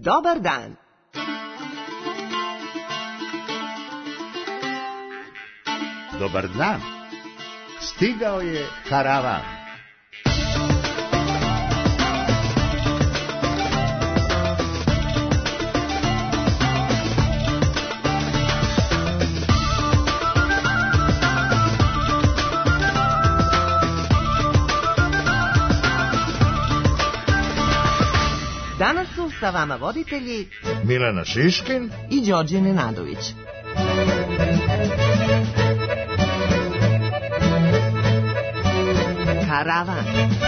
Dobar dan. Dobar dan. Stigao je karavan. Danas su sa vama voditelji Milena Šiškin i Đorđe Nenadović. Karavan.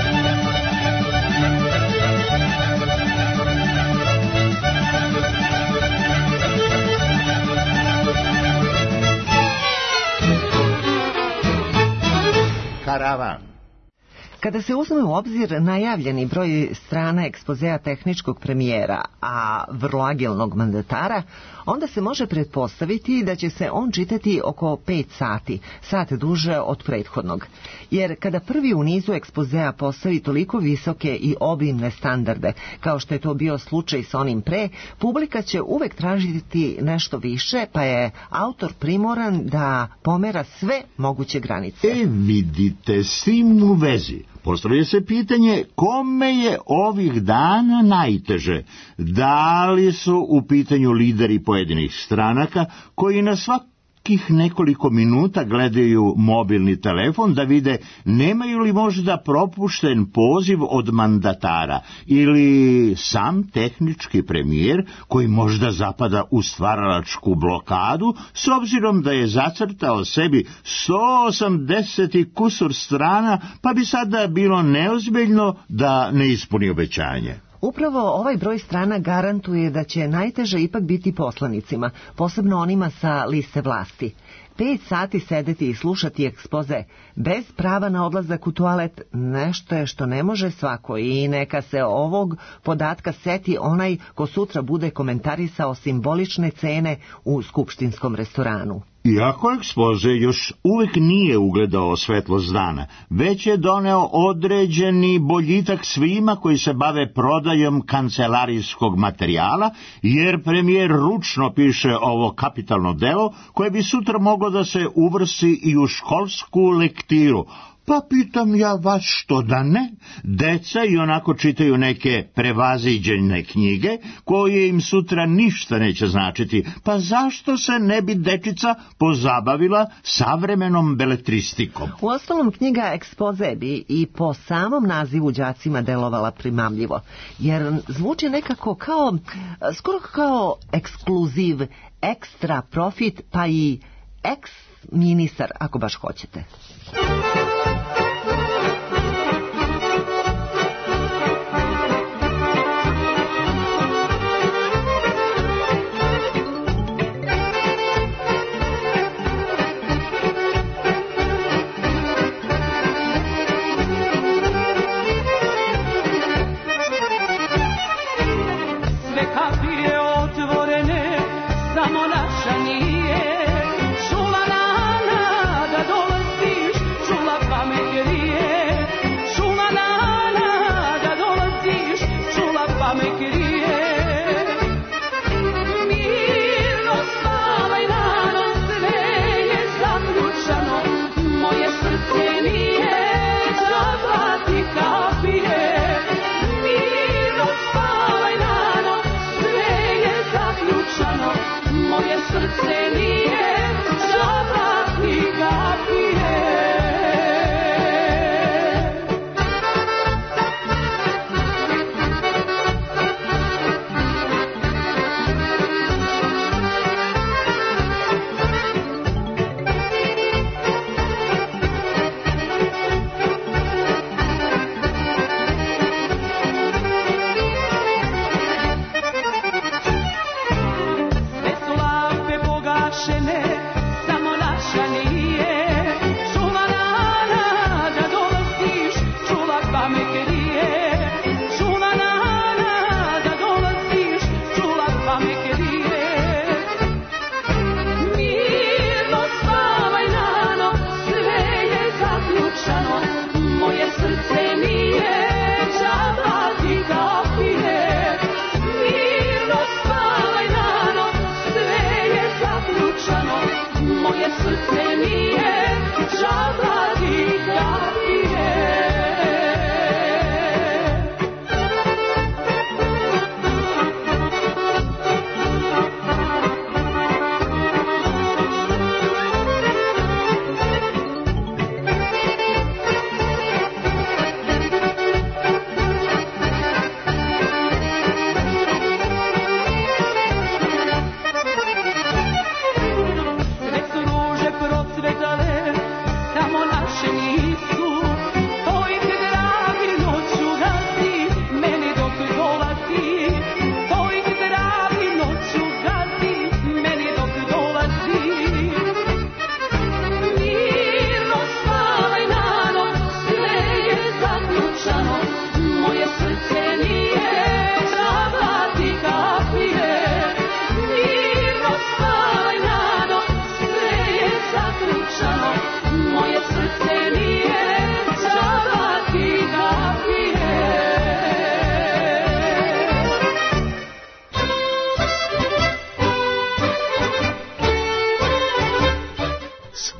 Karavan. Kada se uzme u obzir najavljeni broj strana ekspozea tehničkog premijera, a vrlo agilnog mandatara, onda se može pretpostaviti da će se on čitati oko 5 sati, sat duže od prethodnog. Jer kada prvi u nizu ekspozea postavi toliko visoke i obimne standarde, kao što je to bio slučaj sa onim pre, publika će uvek tražiti nešto više, pa je autor primoran da pomera sve moguće granice. Vidite, s tim u vezi postavlja se pitanje kome je ovih dana najteže. Da li su u pitanju lideri pojedinih stranaka koji na svakih nekoliko minuta gledaju mobilni telefon da vide nemaju li možda propušten poziv od mandatara, ili sam tehnički premijer koji možda zapada u stvaralačku blokadu s obzirom da je zacrtao sebi 180 i kusur strana, pa bi sada bilo neozbiljno da ne ispuni obećanje. Upravo ovaj broj strana garantuje da će najteže ipak biti poslanicima, posebno onima sa liste vlasti. 5 sati sedeti i slušati ekspoze bez prava na odlazak u toalet nešto je što ne može svako, i neka se ovog podatka seti onaj ko sutra bude komentarisao simbolične cene u skupštinskom restoranu. Iako ekspoze još uvijek nije ugledao svetlost dana, već je doneo određeni boljitak svima koji se bave prodajom kancelarijskog materijala, jer premijer ručno piše ovo kapitalno delo koje bi sutra moglo da se uvrsti i u školsku lektiru. Pa pitam ja vas, što da ne? Deca i onako čitaju neke prevaziđene knjige koje im sutra ništa neće značiti, pa zašto se ne bi dečica pozabavila savremenom beletristikom? Uostalom, knjiga ekspoze bi i po samom nazivu đacima delovala primamljivo, jer zvuči nekako skoro kao ekskluziv, ekstra profit, pa i eks-ministar, ako baš hoćete. Čula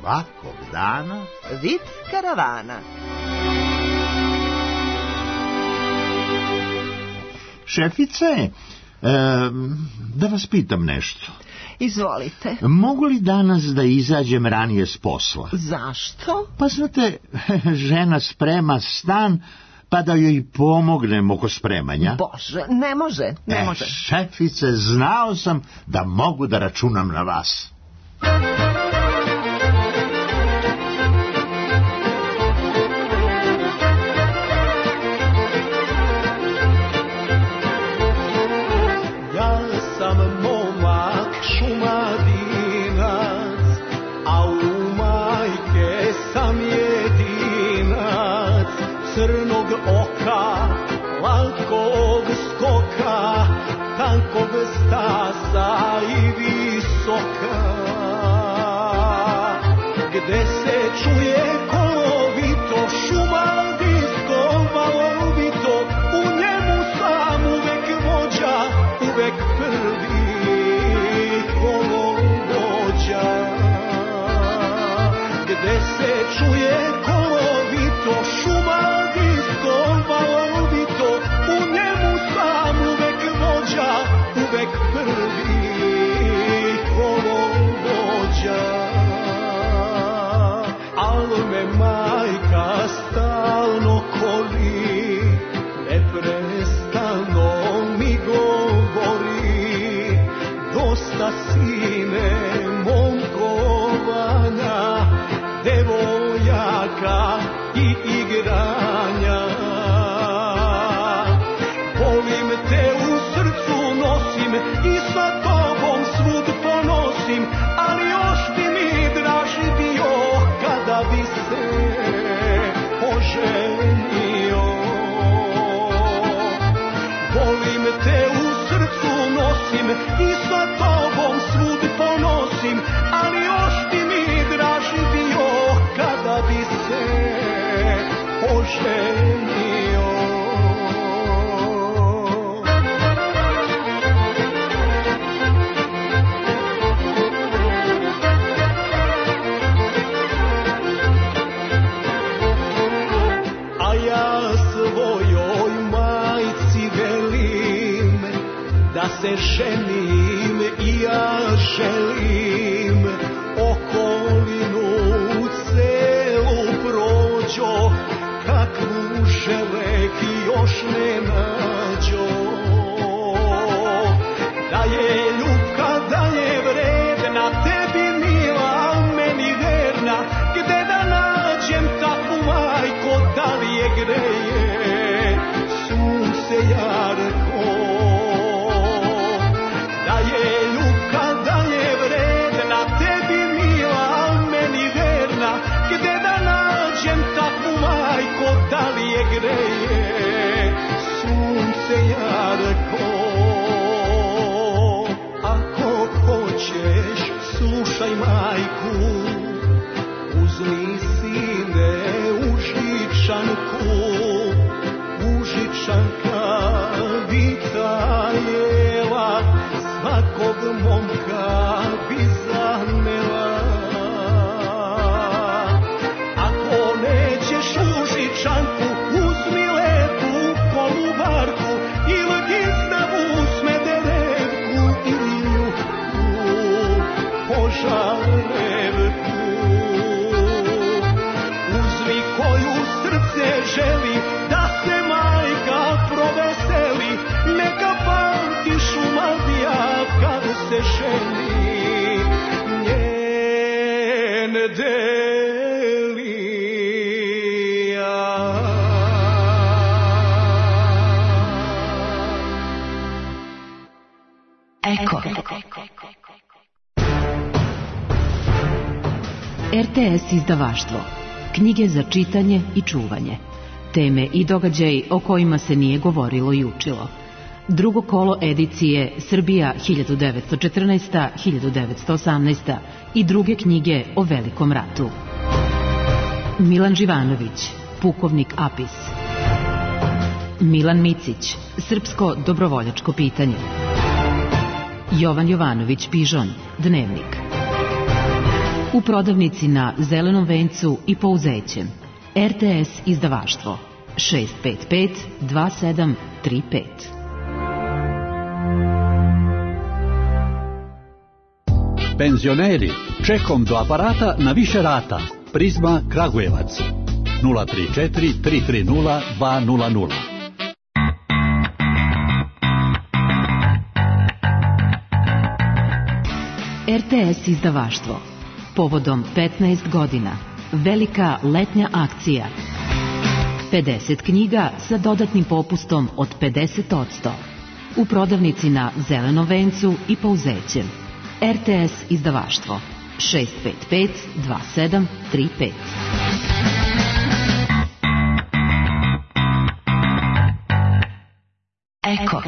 svakog dana Vic karavana. Šefice, da vas pitam nešto. Izvolite. Mogu li danas da izađem ranije s posla? Zašto? Pa znate, žena sprema stan, pa da joj pomognem oko spremanja. Bože, ne može. Šefice, znao sam da mogu da računam na vas. Ja sam momak šumadinac, a u majke sam jedinac, crnog oka, latkog skoka, tankog stasa i visoka. Gde se čuje kolovito, šumadinsko valovito, u njemu sam uvek vođa, uvek prvi kolovođa. Gde se čuje kolovito, šumadinsko valovito, u njemu sam uvek vođa, uvek prvi kolovođa. Al me majka stalno koli, neprestano mi govori, dosta sine momkovanja, devojaka i igranja. Volim te u srcu nosim i sa tobom svud ponosim, ali još bi mi draži bio kada bi se oženio. Volim te u srcu nosim i sa tobom svud ponosim, ali još bi mi draži bio kada bi se oženio. A ja svojoj majci velim da se ženim i ja želim, okolinu celu prođo, kakvu želek još ne nađo. Da je ljubka, da je vredna, tebi mila, meni verna, gde da nađem takvu majko, da li je greje sunce jarko. Da je ljubka, da je vredna, tebi mila, meni verna, gde da nađem takvu majko, da li je greje sunce jarko. Ako hoćeš, slušaj majku, uzmi sine užičanku, užičanka Vitajeva, svakog momka bi zanela. Ako nećeš užičanku, uzmi lepu kolubarku, ili gizdavu smederevku, ili ljubu požarevku. Uzmi koju srce želi, da se majka proveseli, neka pamti Šumadija kad se ženi njen delija. Eko. RTS izdavaštvo. Knjige za čitanje i čuvanje. Teme i događaji o kojima se nije govorilo i učilo. Drugo kolo edicije Srbija 1914-1918 i druge knjige o Velikom ratu. Milan Živanović, Pukovnik Apis. Milan Micić, Srpsko dobrovoljačko pitanje. Jovan Jovanović Pižon, Dnevnik. U prodavnici na Zelenom vencu i Pouzećem. RTS izdavaštvo 655 2735. Penzioneri, čekom do aparata na više rata. Prizma Kragujevac 034 330 200. RTS izdavaštvo. Povodom 15 godina. Velika letnja akcija. 50 knjiga sa dodatnim popustom od 50%. U prodavnici na Zelenom vencu i Pouzećem. RTS izdavaštvo 655 2735. Eko.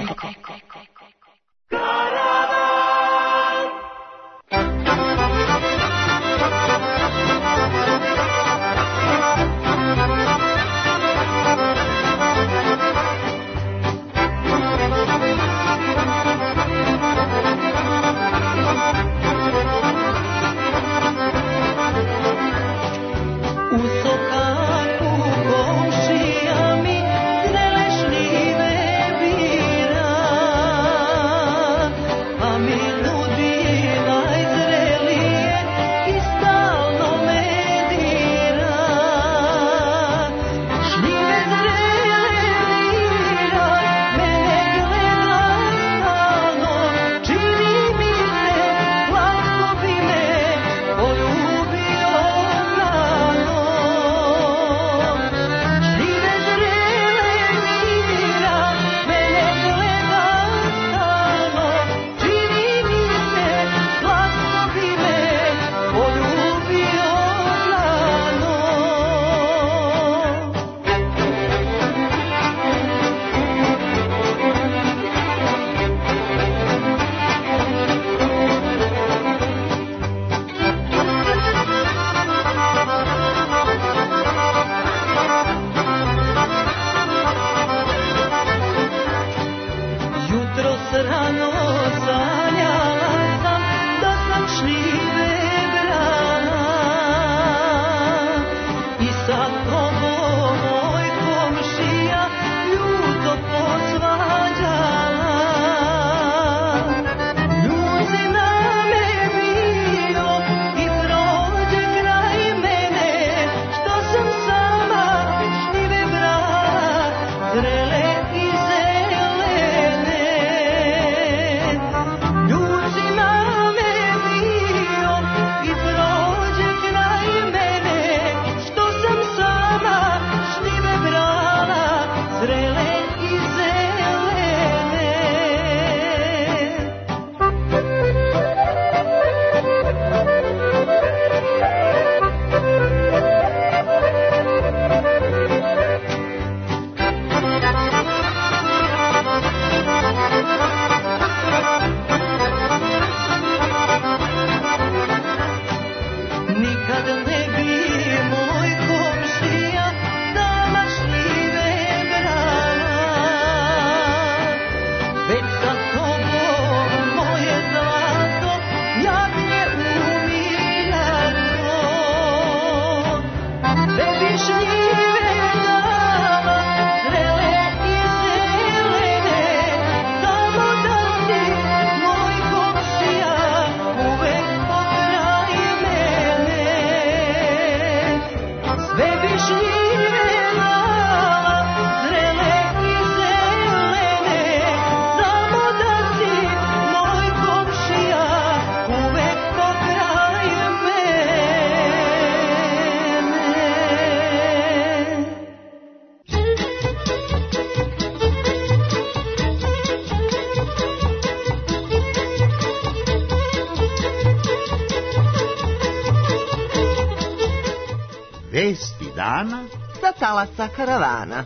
Vesti dana sa talasa karavana.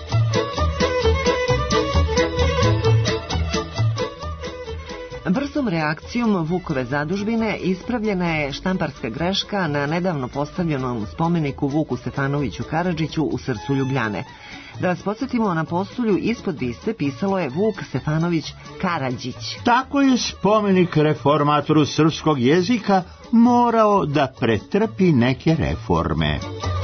Brzom reakcijom Vukove zadužbine ispravljena je štamparska greška na nedavno postavljenom spomeniku Vuku Stefanoviću Karadžiću u srcu Ljubljane. Da vas podsjetimo, na postulju ispod biste pisalo je Vuk Stefanović Karadžić. Tako je spomenik reformatoru srpskog jezika morao da pretrpi neke reforme.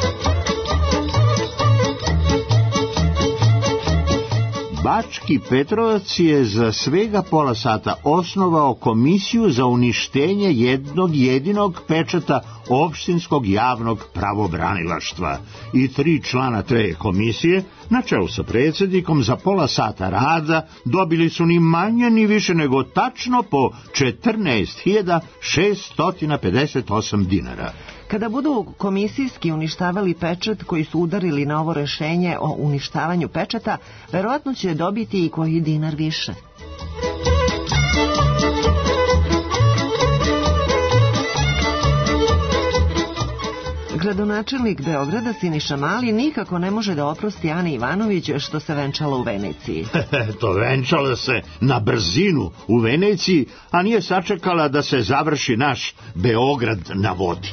Bački Petrovac je za svega pola sata osnovao komisiju za uništenje jednog jedinog pečata opštinskog javnog pravobranilaštva i 3 člana te komisije, na čelu sa predsjednikom, za pola sata rada dobili su ni manje ni više nego tačno po 14.658 dinara. Kada budu komisijski uništavali pečat koji su udarili na ovo rešenje o uništavanju pečata, verovatno će dobiti i koji dinar više. Gradonačelnik Beograda Siniša Mali nikako ne može da oprosti Ani Ivanović što se venčala u Veneciji. To venčala se na brzinu u Veneciji, a nije sačekala da se završi naš Beograd na vodi.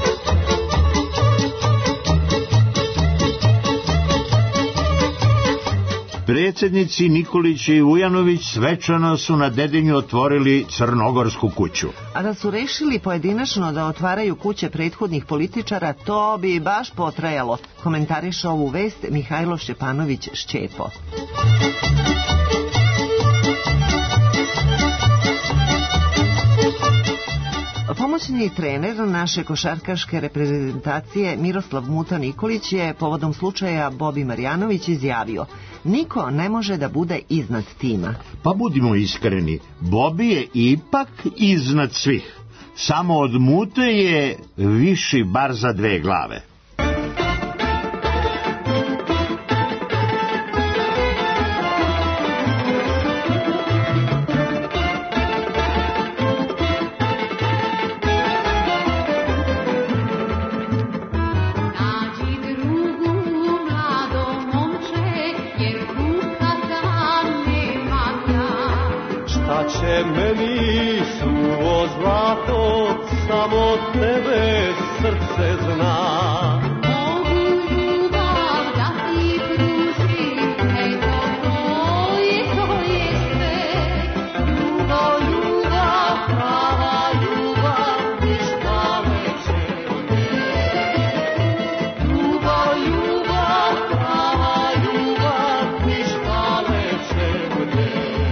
Predsjednici Nikolić i Vujanović svečano su na Dedinju otvorili Crnogorsku kuću. A da su rešili pojedinačno da otvaraju kuće prethodnih političara, to bi baš potrajalo, komentariše ovu vest Mihajlo Šćepanović Šćepo. Pomoćni trener naše košarkaške reprezentacije Miroslav Muta Nikolić je povodom slučaja Bobi Marjanović izjavio: niko ne može da bude iznad tima. Pa budimo iskreni, Bobi je ipak iznad svih. Samo od Mute je viši bar za 2 glave. Meni suvo zlato, samo tebe srce zna. Mogu ljubav da ti pružim, eto to je sve. Ljubav, prava ljubav, ništa veće od nje. Ljubav, prava ljubav, ništa veće od nje.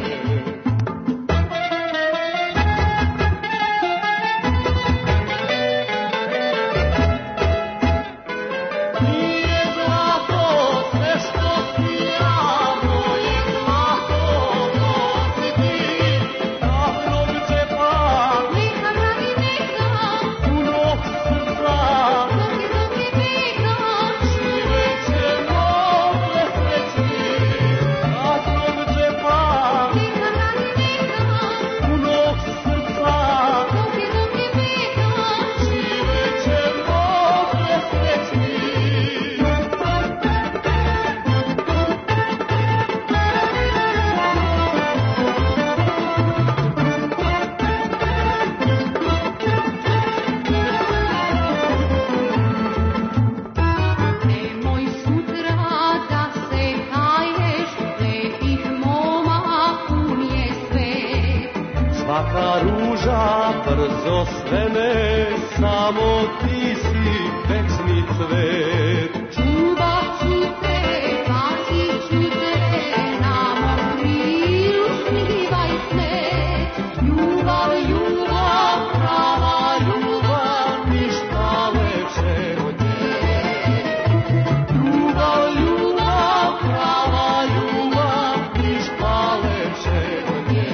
Brzo svene, samo ti si večni cvet. Čuvat ću te, pazit ću te, na mom krilu snivaj snet. Ljubav, ljubav, prava ljubav, ništa veće od nje. Ljubav, ljubav, prava ljubav, ništa veće od nje.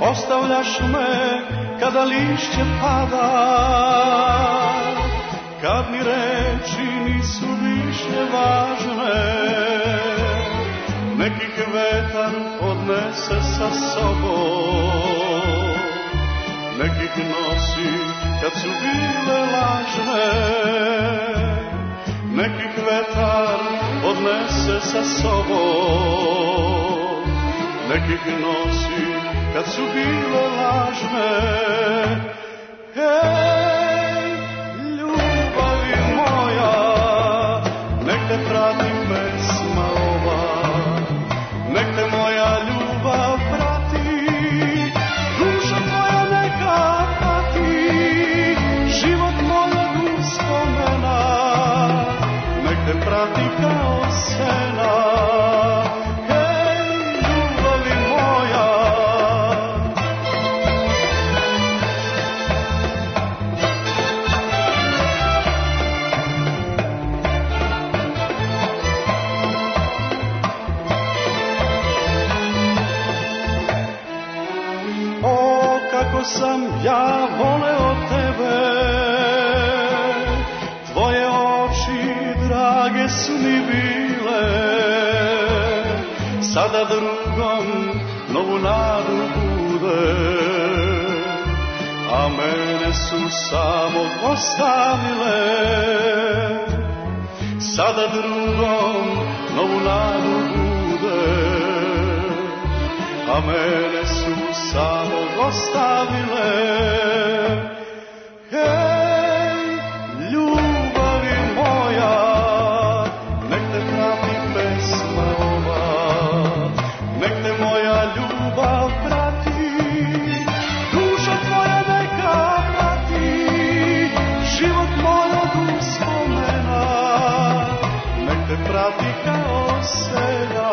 ostavljaš me kada lišće pada, kad mi reči nisu više važne, nekih vetar odnese sa sobom, nekih nosi kad su bile lažne, nekih vetar odnese sa sobom, nekih nosi kad su bile lažne. Hej, ljubavi moja, nek te prati pesma ova, nek te moja ljubav prati, duša tvoja neka pati, život mojeg uspomena, nek te prati kao sena. Sam ja voleo tebe, tvoje oči drage su mi bile, sada drugom novu nadu bude, a mene su samo ostavile, sada drugom novu nadu bude, a mene su samo ostavile. Hej, ljubavi moja, nek te prati pesma ova, nek te moja ljubav prati, duša tvoja neka prati, život moj od uspomena, nek te prati kao sena.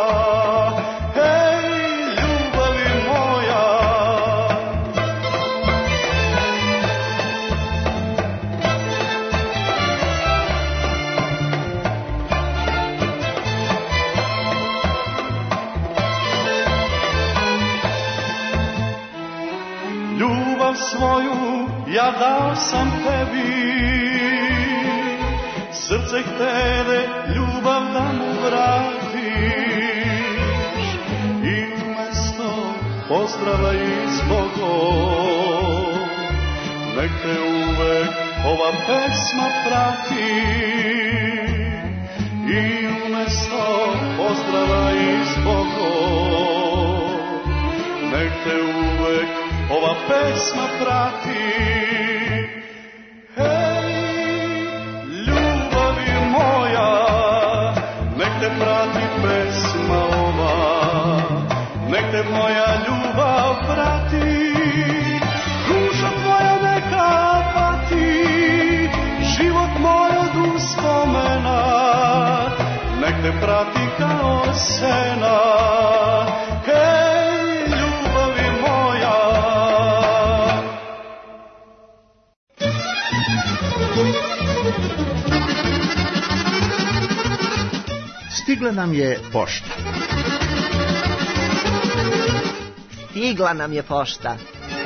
Svoju ja dao sam tebi, srce htede ljubav da mu vratiš, i umesto pozdrava i zbogom, nek te uvek ova pesma prati, i umesto pozdrava i zbogom, nek te uvek ova pesma prati. Hej, ljubavi moja, nek te prati pesma ova, nek te moja ljubav prati, duša tvoja neka pati, život moj od uspomena, nek te prati kao sena. Hej, ljubavi moja. Stigla nam je pošta. Stigla nam je pošta.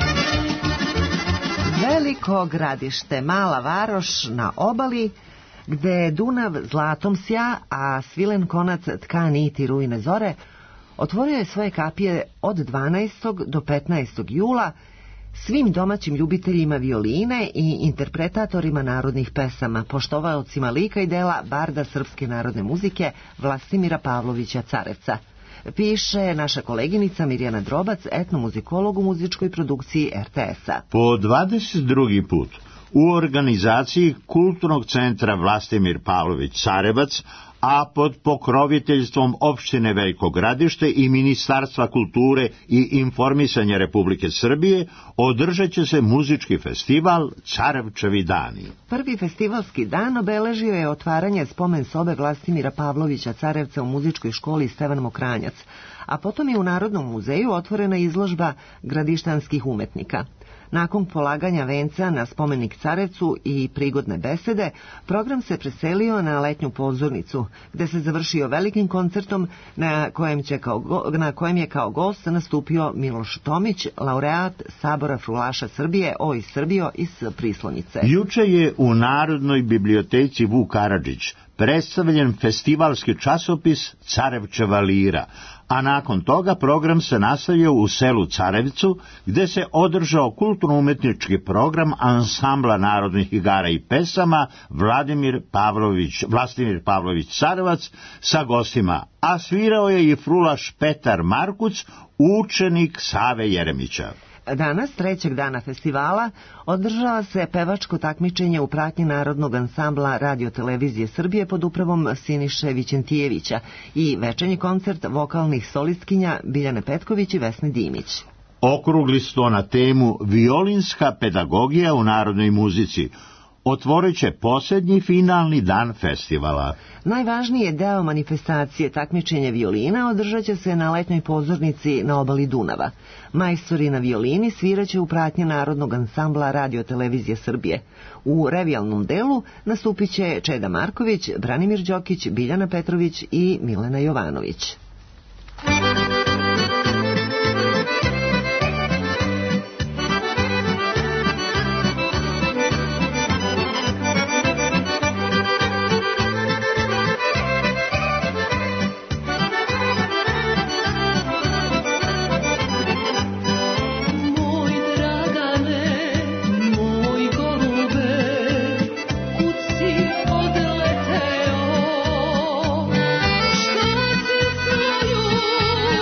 Veliko gradište, mala varoš na obali, gde Dunav zlatom sja, a svilen konac tka niti rujne zore, otvorio je svoje kapije od 12. do 15. jula svim domaćim ljubiteljima violine i interpretatorima narodnih pesama, poštovaocima lika i dela barda srpske narodne muzike Vlastimira Pavlovića Carevca. Piše naša koleginica Mirjana Drobac, etnomuzikolog u muzičkoj produkciji RTS-a. Po 22. put u organizaciji Kulturnog centra Vlastimir Pavlović Carevac, a pod pokroviteljstvom opštine Veliko Gradište i Ministarstva kulture i informisanja Republike Srbije, održat će se muzički festival Carevčevi dani. Prvi festivalski dan obeležio je otvaranje spomen sobe Vlastimira Pavlovića Carevca u muzičkoj školi Stevan Mokranjac, a potom je u Narodnom muzeju otvorena izložba gradištanskih umetnika. Nakon polaganja venca na spomenik Carevcu i prigodne besede, program se preselio na letnju pozornicu, gde se završio velikim koncertom na kojem je kao gost nastupio Miloš Tomić, laureat Sabora frulaša Srbije Oj Srbijo iz Prislonice. Juče je u Narodnoj biblioteci Vuk Karadžić predstavljen festivalski časopis Carevčeva lira, a nakon toga program se nastavio u selu Carevcu, gde se održao kulturno-umetnički program ansambla narodnih igara i pesama Vlastimir Pavlović Carevac sa gostima, a svirao je i frulaš Petar Markuc, učenik Save Jeremića. Danas, trećeg dana festivala, održava se pevačko takmičenje u pratnji Narodnog ansambla Radio-televizije Srbije pod upravom Siniše Vićentijevića i večernji koncert vokalnih solistkinja Biljane Petković i Vesne Dimić. Okrugli sto na temu Violinska pedagogija u narodnoj muzici otvorit će posljednji finalni dan festivala. Najvažniji deo manifestacije takmičenja violina održat će se na letnjoj pozornici na obali Dunava. Majstori na violini sviraće u pratnji Narodnog ansambla Radio-televizije Srbije. U revijalnom delu nastupit će Čeda Marković, Branimir Đokić, Biljana Petrović i Milena Jovanović. Što si svoju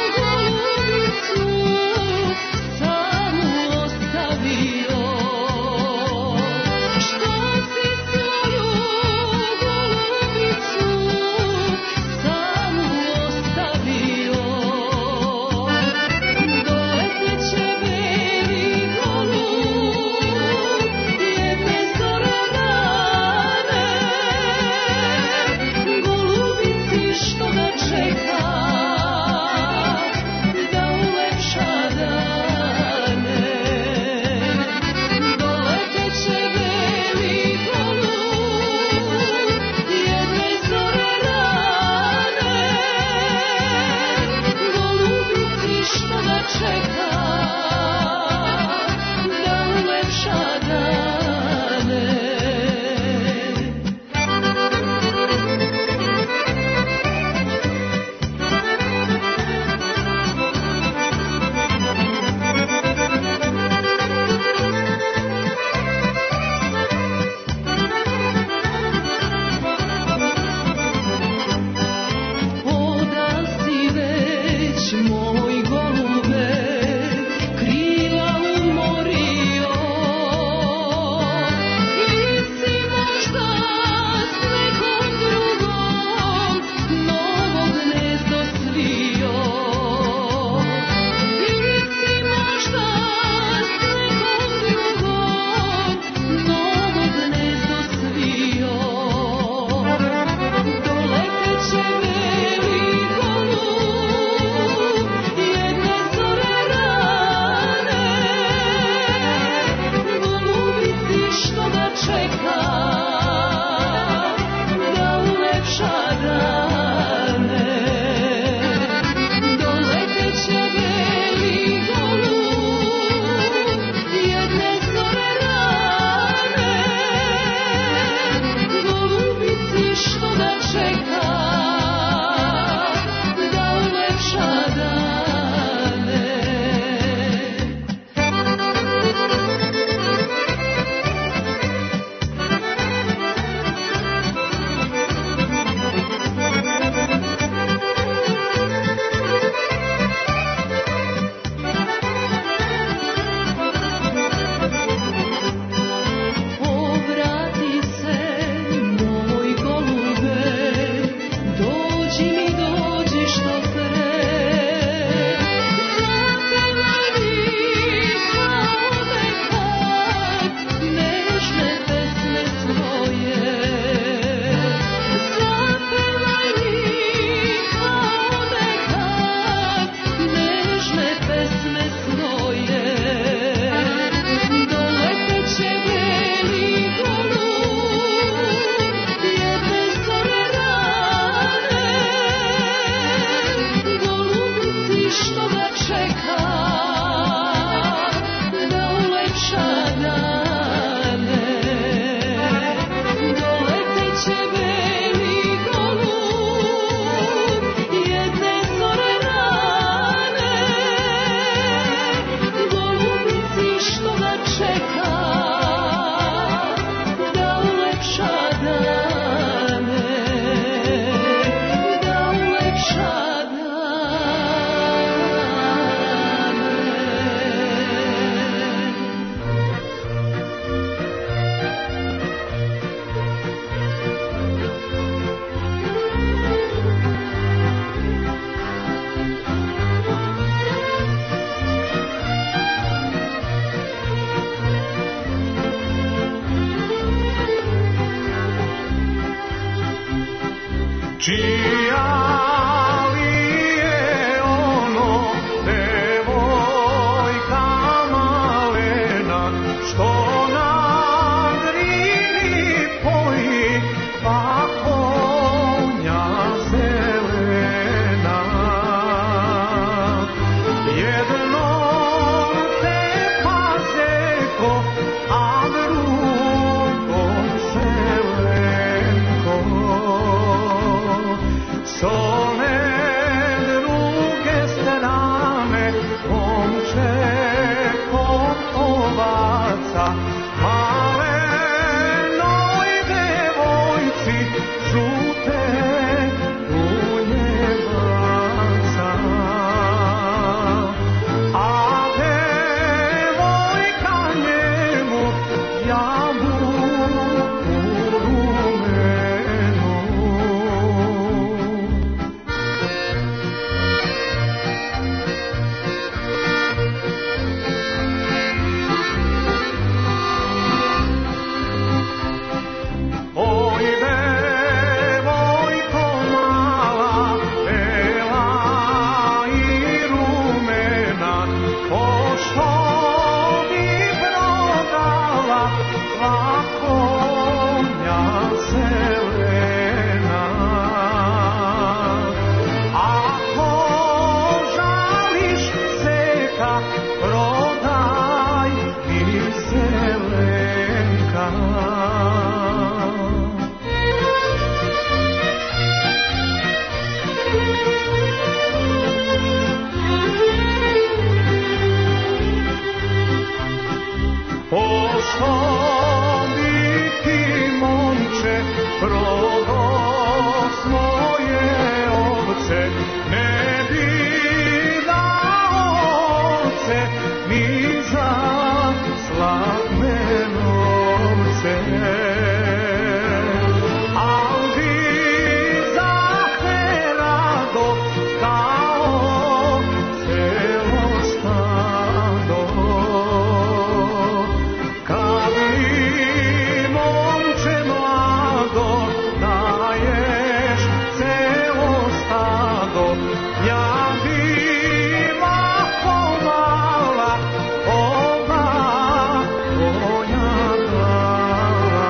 oca, malenoj devojci, žute ulje baca. A devojka njemu jabuku rumenu. Oj, devojko mala, bela i rumena, pošto bi prodala dva konja zelena. Ako žališ zeka, prodaj mi zelenka. Pošto bi ti, momče, prodao svoje ovce, ne bi dao ovce ni za zlatne novce. Al bi za te rado kao celo stado. Kad mi, momče mlado, daješ celo stado, ja bi lako mala oba konja dala.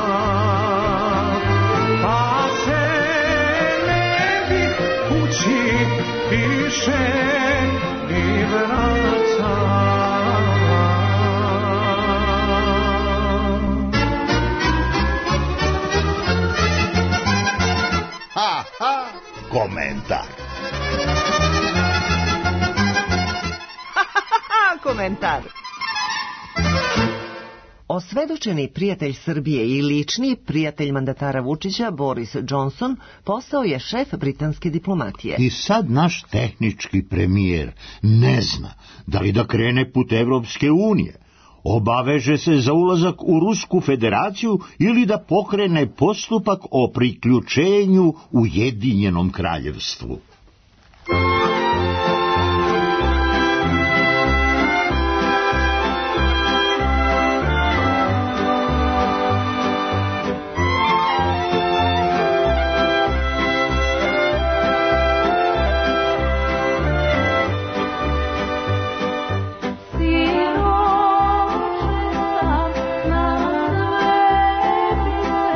Pa se ne bi kući više ni vraćala. Ha, ha, komentar. Komentar. Osvedočeni prijatelj Srbije i lični prijatelj mandatara Vučića, Boris Johnson, postao je šef britanske diplomatije. I sad naš tehnički premijer ne zna da li da krene put Evropske unije, obaveže se za ulazak u Rusku federaciju ili da pokrene postupak o priključenju Ujedinjenom kraljevstvu.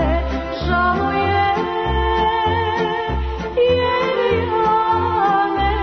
Žao je, jer ja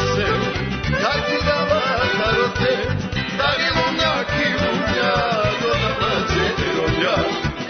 se, kad ti dava karote, da li lumnjak i lumnjak, do da mlađe i romnjak.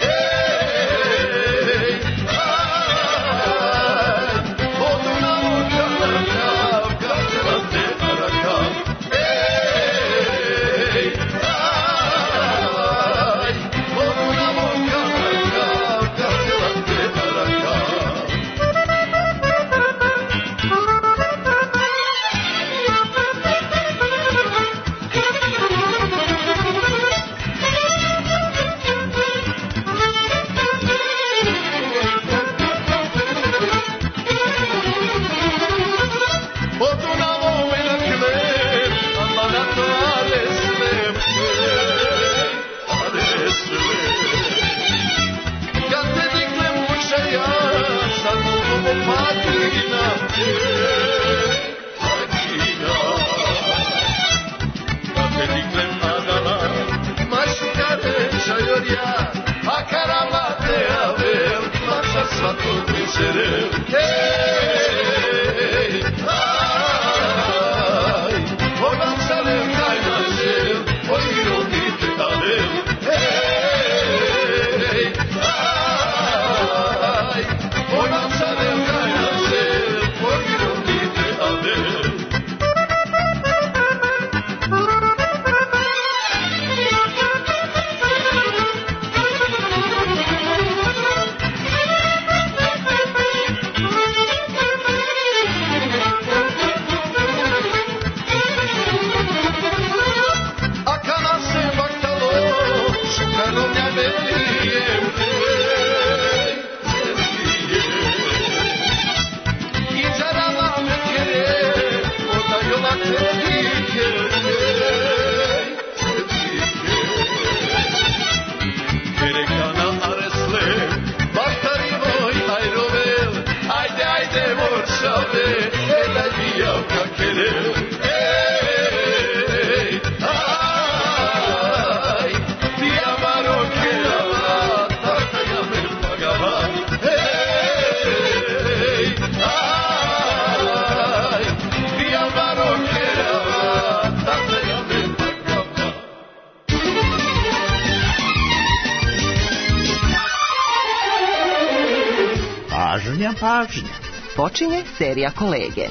Pažnja. Počinje serija Kolege.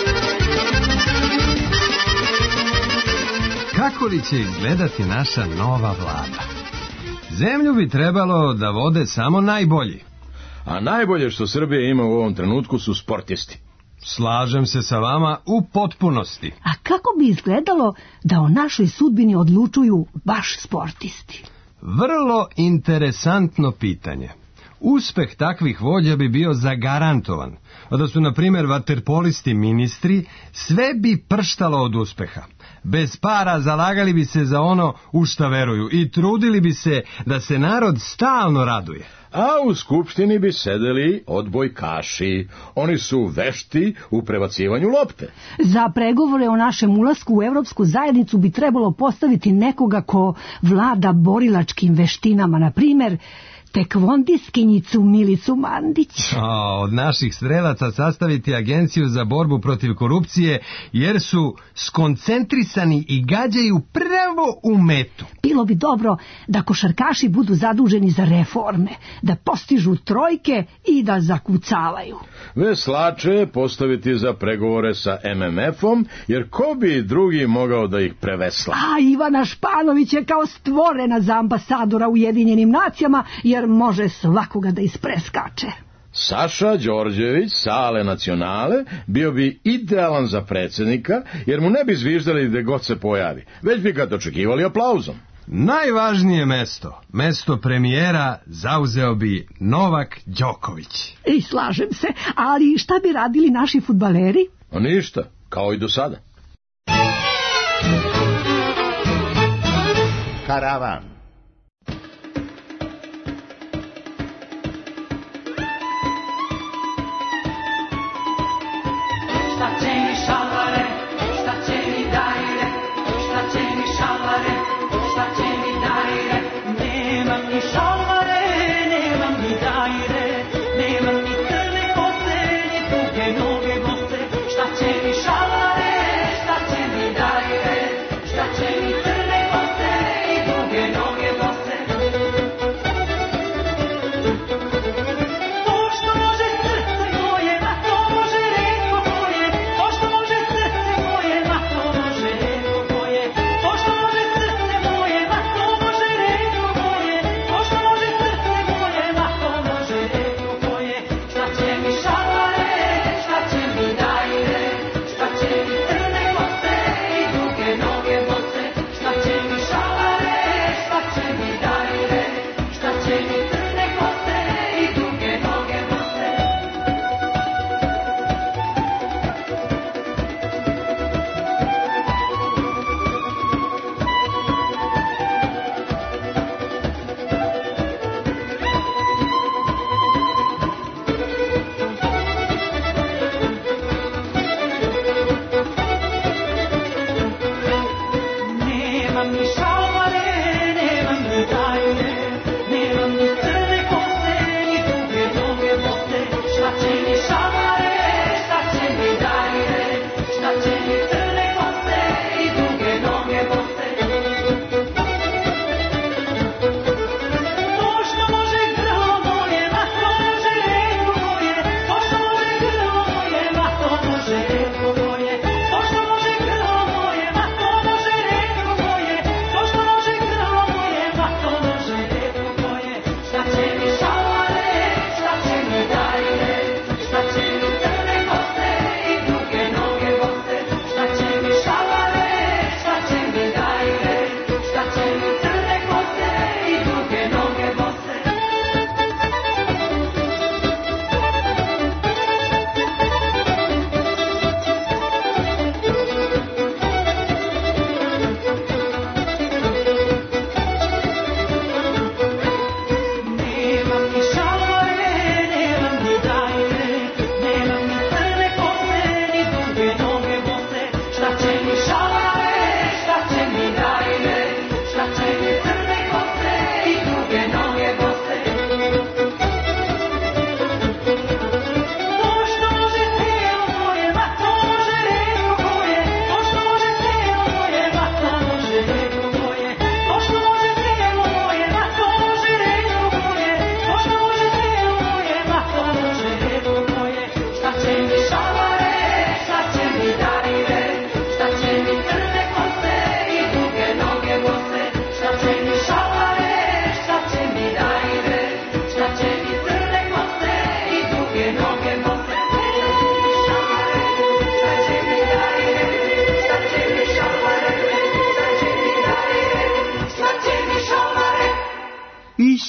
Kako li će izgledati naša nova vlada? Zemlju bi trebalo da vode samo najbolji. A najbolje što Srbija ima u ovom trenutku su sportisti. Slažem se sa vama u potpunosti. A kako bi izgledalo da o našoj sudbini odlučuju baš sportisti? Vrlo interesantno pitanje. Uspeh takvih vođa bi bio zagarantovan. A da su, na primjer, vaterpolisti ministri, sve bi prštalo od uspeha. Bez para zalagali bi se za ono u šta veruju i trudili bi se da se narod stalno raduje. A u skupštini bi sedeli odbojkaši. Oni su vešti u prebacivanju lopte. Za pregovore o našem ulasku u Evropsku zajednicu bi trebalo postaviti nekoga ko vlada borilačkim veštinama, na primjer tekvondiskinjicu Milicu Mandić. Od naših strelaca sastaviti agenciju za borbu protiv korupcije, jer su skoncentrisani i gađaju pravo u metu. Bilo bi dobro da košarkaši budu zaduženi za reforme, da postižu trojke i da zakucavaju. Veslače postaviti za pregovore sa MMF-om, jer ko bi drugi mogao da ih prevesla? A Ivana Španović je kao stvorena za ambasadora Ujedinjenim nacijama, jer može svakoga da ispreskače. Saša Đorđević, Sale Nacionale, bio bi idealan za predsjednika, jer mu ne bi zviždali gde god se pojavi, već bi ga dočekivali aplauzom. Najvažnije mesto premijera zauzeo bi Novak Đoković. I slažem se, ali šta bi radili naši fudbaleri? A ništa, kao i do sada. Karavan. Šta će mi šalare, šta će mi dajre, šta će mi šalare, šta će mi dajre. Nemam ni šalare, nemam ni dajre, nemam ni crne kose, ni duge noge bose. Šta će mi šalare,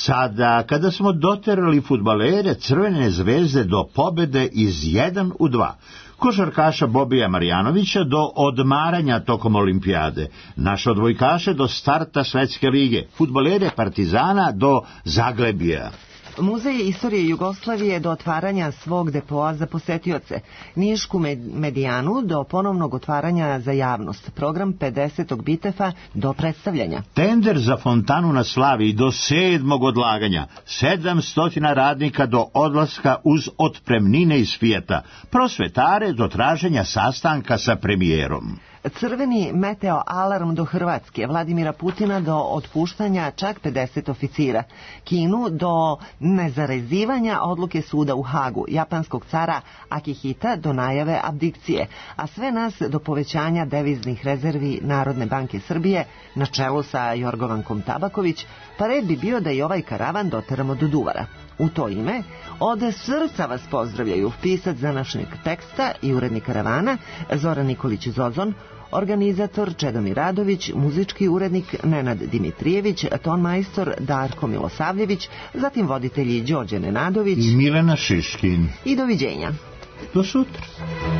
Sada, kada smo doterali fudbalere Crvene zvezde do pobede iz 1-2, košarkaša Bobija Marjanovića do odmaranja tokom olimpijade, naše odbojkaše do starta Svetske lige, fudbalere Partizana do Zaglebija. Muzej istorije Jugoslavije do otvaranja svog depoa za posetioce, Nišku medijanu do ponovnog otvaranja za javnost, program 50. Bitefa do predstavljanja. Tender za fontanu na Slaviji do 7. odlaganja, 700 radnika do odlaska uz otpremnine iz Fijata, prosvetare do traženja sastanka sa premijerom. Crveni meteo alarm do Hrvatske, Vladimira Putina do otpuštanja čak 50 oficira, Kinu do nezarezivanja odluke suda u Hagu, japanskog cara Akihita do najave abdikcije, a sve nas do povećanja deviznih rezervi Narodne banke Srbije na čelu sa Jorgovankom Tabaković, pa red bi bio da i ovaj karavan doteramo do Duvara. U to ime, od srca vas pozdravljaju pisac današnjeg teksta i urednik karavana Zoran Nikolić Zozon, organizator Čedomir Radović, muzički urednik Nenad Dimitrijević, ton majstor Darko Milosavljević, zatim voditelji Đorđe Nenadović i Milena Šiškin. I doviđenja. Do sutra.